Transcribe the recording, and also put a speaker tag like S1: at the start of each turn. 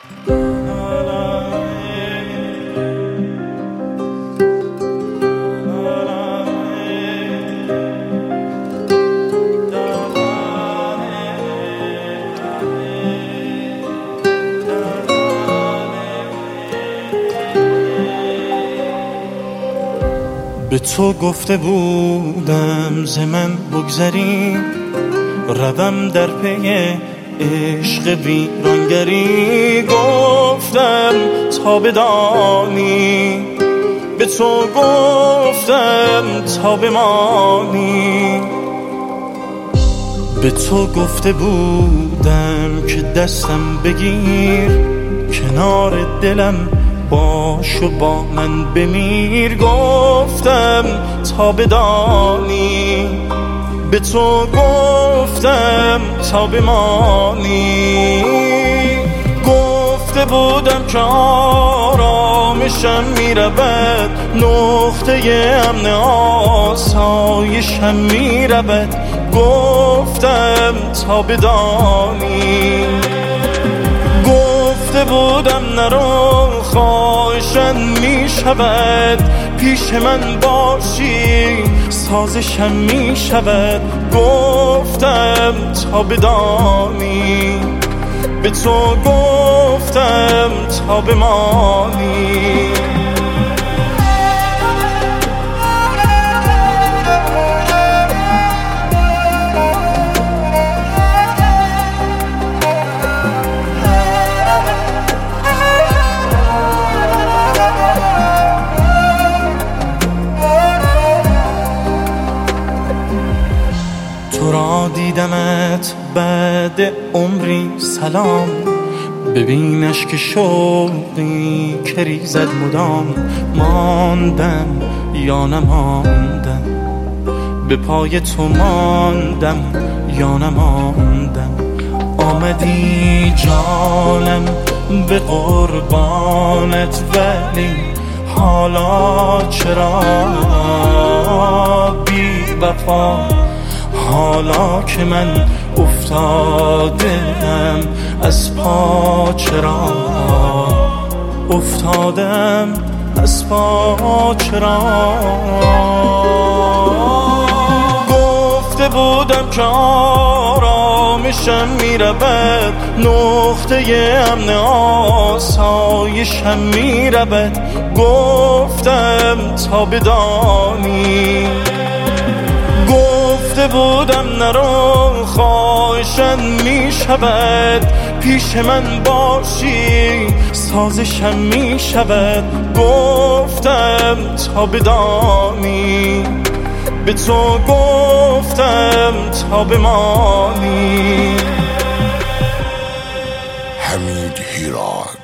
S1: به تو گفته بودم ز من بگذری، روم در پی عشق ویرانگری. گفتم تا بدانی، به تو گفتم تا بمانی. به تو گفته بودم که دستم بگیر، کنار دلم باش و با من بمیر. گفتم تا بدانی، به تو گفتم تا بمانی. گفته بودم که آرامشم میرود، نقطه امن آسایشم میرود. گفتم تا بدانی، گفته بودم نرو خواهشم میشود، پیش من باشی سازشم میشود. گفتم تا بدانی، به تو گفتم تا بمانی. تو را دیدمت بعد عمری سلام، ببینش که شوقی که ریزد مدام. ماندم یا نماندم، به پای تو ماندم یا نماندم. آمدی جانم به قربانت، ولی حالا چرا بی وفا؟ حالا که من افتادم از پا، چرا افتادم از پا؟ چرا گفته بودم که آرامشم میرود، نقطه امن آسایشم میرود. گفتم تا بدانی، گفته بودم نرو خواهشم میشود، پیش من باشی سازشم میشود. گفتم تا بدانی، به تو گفتم تا بمانی.
S2: حمید هیران.